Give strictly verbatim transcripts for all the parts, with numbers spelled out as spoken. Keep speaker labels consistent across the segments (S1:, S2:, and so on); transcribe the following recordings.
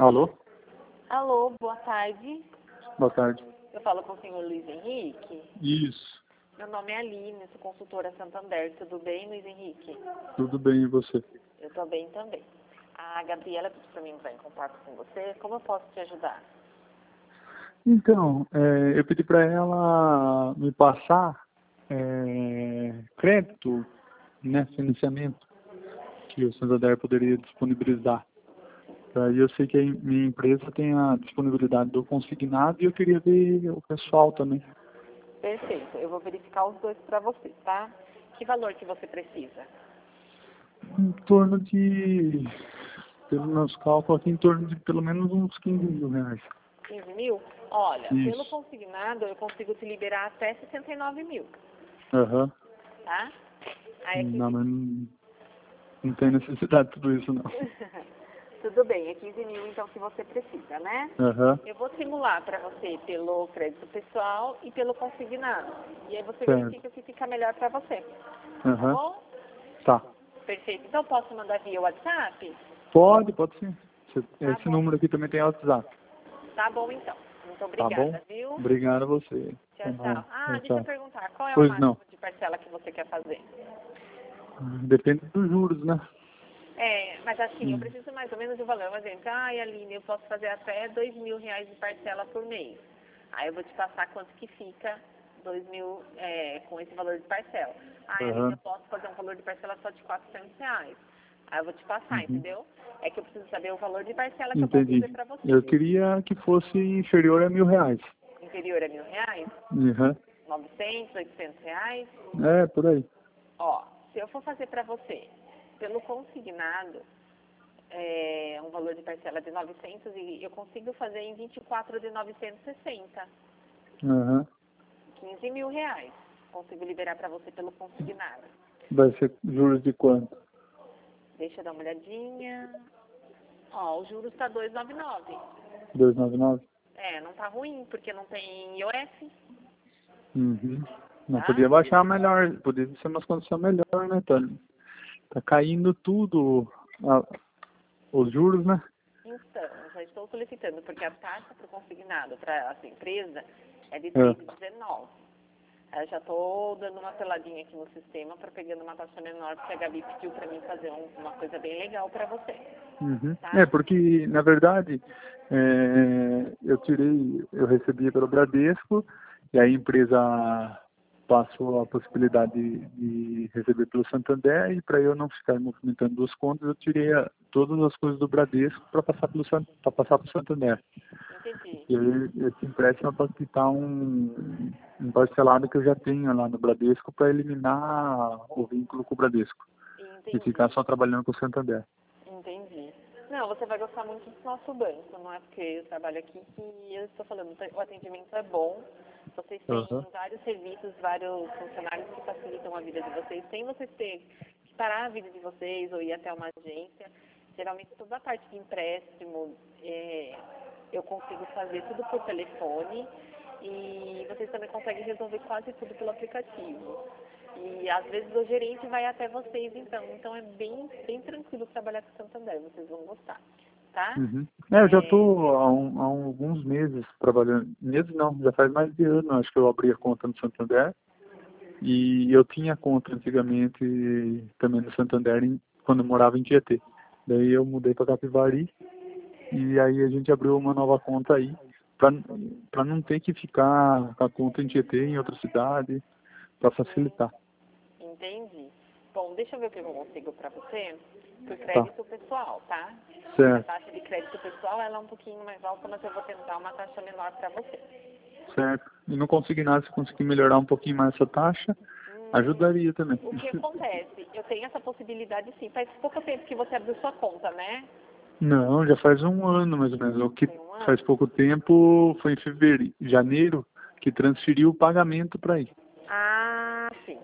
S1: Alô?
S2: Alô, boa tarde.
S1: Boa tarde.
S2: Eu falo com o senhor Luiz Henrique.
S1: Isso.
S2: Meu nome é Aline, sou consultora Santander. Tudo bem, Luiz Henrique?
S1: Tudo bem, e você?
S2: Eu tô bem também. A Gabriela pediu para mim entrar em contato com você. Como eu posso te ajudar?
S1: Então, é, eu pedi para ela me passar é, crédito, né, financiamento, que o Santander poderia disponibilizar. Aí eu sei que a minha empresa tem a disponibilidade do consignado e eu queria ver o pessoal também.
S2: Perfeito. Eu vou verificar os dois para você, tá? Que valor que você precisa?
S1: Em torno de, pelos meus cálculos aqui, em torno de pelo menos uns quinze mil reais.
S2: quinze mil? Olha, pelo
S1: Isso.
S2: consignado eu consigo te liberar até sessenta e nove mil,
S1: Aham.
S2: tá? Aí é
S1: Não,
S2: quinze
S1: mas não, não tem necessidade de tudo isso, não.
S2: Tudo bem, é quinze mil então que você precisa, né?
S1: Aham.
S2: Eu vou simular para você pelo crédito pessoal e pelo consignado. E aí você
S1: Certo.
S2: verifica o que fica melhor para você. Tá
S1: Aham.
S2: bom?
S1: Tá.
S2: Perfeito. Então posso mandar via WhatsApp?
S1: Pode, pode sim. Esse,
S2: Tá
S1: esse
S2: bom.
S1: número aqui também tem WhatsApp.
S2: Tá bom então. Muito
S1: Tá bom?
S2: obrigada, viu?
S1: Obrigado a você.
S2: Tchau,
S1: Tá
S2: tchau.
S1: bom.
S2: Ah,
S1: Tchau,
S2: deixa eu
S1: tchau.
S2: perguntar, qual é o
S1: Pois não.
S2: máximo de parcela que você quer fazer?
S1: Depende dos juros, né?
S2: É, mas assim, eu
S1: Hum.
S2: preciso mais ou menos de um valor. Por exemplo, ai, Aline, eu posso fazer até dois mil reais de parcela por mês. Aí eu vou te passar quanto que fica dois mil é, com esse valor de parcela. Ai, Aline,
S1: Aham.
S2: eu posso fazer um valor de parcela só de quatrocentos reais. Aí eu vou te passar,
S1: Uhum.
S2: entendeu? É que eu preciso saber o valor de parcela que eu posso fazer
S1: Entendi.
S2: pra você.
S1: Eu queria que fosse inferior a mil reais.
S2: Inferior a mil reais?
S1: Uhum.
S2: Novecentos, oitocentos reais?
S1: É, por aí.
S2: Ó, se eu for fazer pra você pelo consignado, é, um valor de parcela de novecentos e eu consigo fazer em vinte e quatro de novecentos e sessenta.
S1: Uhum.
S2: quinze mil reais. Consigo liberar para você pelo consignado.
S1: Vai ser juros de quanto?
S2: Deixa eu dar uma olhadinha. Ó, o juros está dois vírgula noventa e nove.
S1: duzentos e noventa e nove?
S2: É, não tá ruim, porque não tem I O F,
S1: Uhum. Não
S2: tá?
S1: podia baixar melhor, podia ser umas condições melhor, né? Tá, tá caindo tudo, a- os juros, né?
S2: Então, já estou solicitando, porque a taxa para o consignado para essa empresa é de
S1: É.
S2: três vírgula dezenove. Eu já estou dando uma peladinha aqui no sistema para pegando uma taxa menor, porque a Gabi pediu para mim fazer um- uma coisa bem legal para você.
S1: Uhum.
S2: Tá?
S1: É, porque, na verdade, é, eu tirei, eu recebi pelo Bradesco, e aí a empresa passou a possibilidade de, de receber pelo Santander, e para eu não ficar movimentando duas contas, eu tirei a- todas as coisas do Bradesco para passar pelo San- pra passar para o Santander.
S2: Entendi.
S1: E aí esse empréstimo é para quitar um, um parcelado que eu já tenho lá no Bradesco para eliminar o vínculo com o Bradesco e ficar
S2: Entendi.
S1: só trabalhando com o Santander.
S2: Entendi. Não, você vai gostar muito do nosso banco, não é porque eu trabalho aqui que eu estou falando, o atendimento é bom, vocês têm
S1: Aham.
S2: vários serviços, vários funcionários que facilitam a vida de vocês, sem vocês terem que parar a vida de vocês ou ir até uma agência. Geralmente toda a parte de empréstimo, é, eu consigo fazer tudo por telefone e vocês também conseguem resolver quase tudo pelo aplicativo. E às vezes o gerente vai até vocês, então. Então é bem, bem tranquilo trabalhar com o Santander, vocês vão gostar, tá?
S1: Uhum. É, eu já
S2: É,
S1: estou há, um- há alguns meses trabalhando, meses não, já faz mais de ano, acho que eu abri a conta no Santander, e eu tinha conta antigamente também no Santander em- quando eu morava em Tietê. Daí eu mudei para Capivari, e aí a gente abriu uma nova conta aí, para não ter que ficar com a conta em Tietê em outra cidade, para facilitar.
S2: entendi. Bom, deixa eu ver o que eu consigo para você por
S1: Tá,
S2: crédito pessoal, tá? A
S1: certo,
S2: taxa de crédito pessoal ela é um pouquinho mais alta, mas eu vou tentar uma taxa menor para você.
S1: certo. E não consignado, se conseguir melhorar um pouquinho mais essa taxa,
S2: Hum,
S1: ajudaria também.
S2: o que acontece? Eu tenho essa possibilidade sim. Faz pouco tempo que você abriu sua conta, né?
S1: Não, já faz um ano mais ou menos. O que
S2: Tem um ano?
S1: faz pouco tempo foi em fevereiro, janeiro, que transferiu o pagamento para aí.
S2: Ah, sim.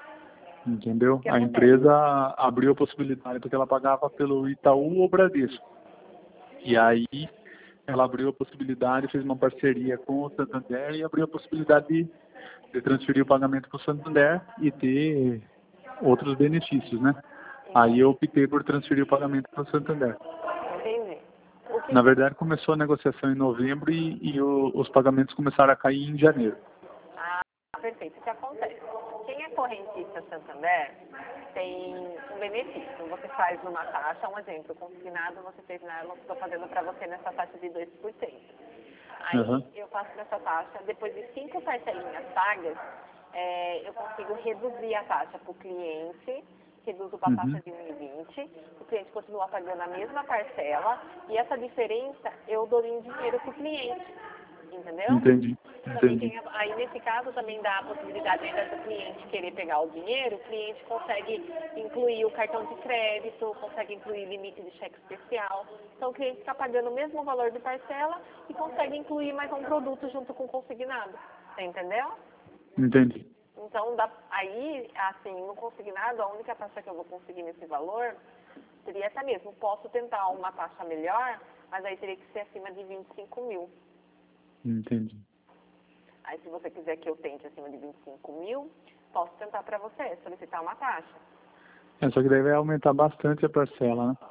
S2: O
S1: Entendeu?
S2: que
S1: A
S2: acontece?
S1: empresa abriu a possibilidade porque ela pagava pelo Itaú ou Bradesco. E aí ela abriu a possibilidade, fez uma parceria com o Santander e abriu a possibilidade de, de transferir o pagamento para o Santander e ter outros benefícios, né? Aí eu optei por transferir o pagamento para o Santander.
S2: Entendi. O que
S1: Na verdade, começou a negociação em novembro e, e o, os pagamentos começaram a cair em janeiro.
S2: Ah, perfeito. O que acontece? Quem é correntista Santander tem um benefício. Você faz uma taxa, um exemplo, consignado, você fez na eu estou fazendo para você nessa taxa de dois por cento. Aí
S1: Uhum.
S2: eu faço nessa taxa, depois de cinco parcelinhas pagas, é, eu consigo reduzir a taxa para o cliente, reduzo para a taxa
S1: Uhum.
S2: de um e vinte, o cliente continua pagando a mesma parcela e essa diferença eu dou em dinheiro para o cliente, entendeu?
S1: Entendi,
S2: Também
S1: entendi.
S2: tem, a- aí nesse caso também dá a possibilidade ainda do cliente querer pegar o dinheiro, o cliente consegue incluir o cartão de crédito, consegue incluir limite de cheque especial. Então o cliente está pagando o mesmo valor de parcela e consegue incluir mais um produto junto com o consignado. Você entendeu?
S1: Entendi.
S2: Então dá, aí, assim, no consignado, a única taxa que eu vou conseguir nesse valor seria essa mesmo. Posso tentar uma taxa melhor, mas aí teria que ser acima de vinte e cinco mil.
S1: Entendi.
S2: Aí, se você quiser que eu tente acima de vinte e cinco mil, posso tentar para você, solicitar uma taxa.
S1: É, só que daí vai aumentar bastante a parcela, né?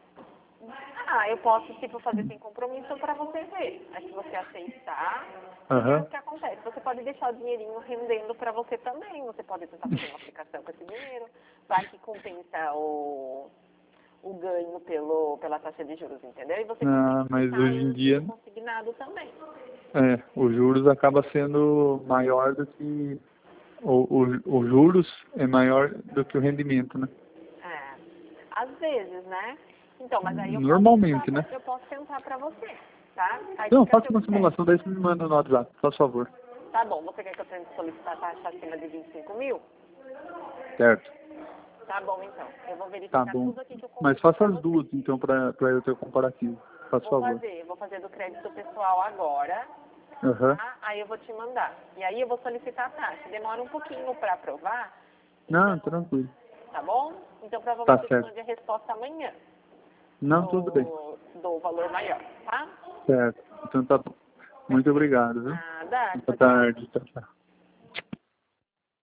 S2: Ah, eu posso, tipo, fazer sem compromisso para você ver. Aí, se você aceitar,
S1: Aham.
S2: o que acontece? Você pode deixar o dinheirinho rendendo para você também. Você pode tentar fazer uma aplicação com esse dinheiro. Vai que compensa o, o ganho pelo, pela taxa de juros, entendeu? E você
S1: Ah,
S2: consegue
S1: mas
S2: quitar
S1: hoje em
S2: o
S1: dia,
S2: dinheiro consignado também.
S1: é, os juros acaba sendo maior do que... O, o, os juros é maior do que o rendimento, né?
S2: É, às vezes, né? Então, mas aí eu posso
S1: Normalmente,
S2: tentar,
S1: né?
S2: pra- eu posso tentar para você, tá? Aí
S1: Não,
S2: fica a
S1: faça
S2: seu
S1: uma
S2: critério.
S1: simulação, daí você me manda no WhatsApp, faz favor.
S2: Tá bom, você quer que eu tente solicitar a taxa acima de vinte e cinco mil?
S1: Certo.
S2: Tá bom, então. Eu vou
S1: Tá
S2: verificar
S1: bom.
S2: tudo aqui que eu
S1: Mas
S2: consigo
S1: faça
S2: para
S1: as
S2: você.
S1: duas, então, para eu ter o comparativo. Faz
S2: Vou
S1: favor.
S2: fazer, vou fazer do crédito pessoal agora,
S1: Aham.
S2: tá? Aí eu vou te mandar. E aí eu vou solicitar a taxa. Demora um pouquinho para aprovar,
S1: Não,
S2: então,
S1: tranquilo.
S2: tá bom? Então
S1: Tá
S2: provavelmente eu te
S1: certo.
S2: mande a resposta amanhã
S1: Não, tudo bem.
S2: do, do valor maior, tá?
S1: Certo. Então tá bom. Muito
S2: Perfeito.
S1: obrigado, viu?
S2: Nada,
S1: Boa
S2: tchau, tchau.
S1: tarde. Tchau, tchau.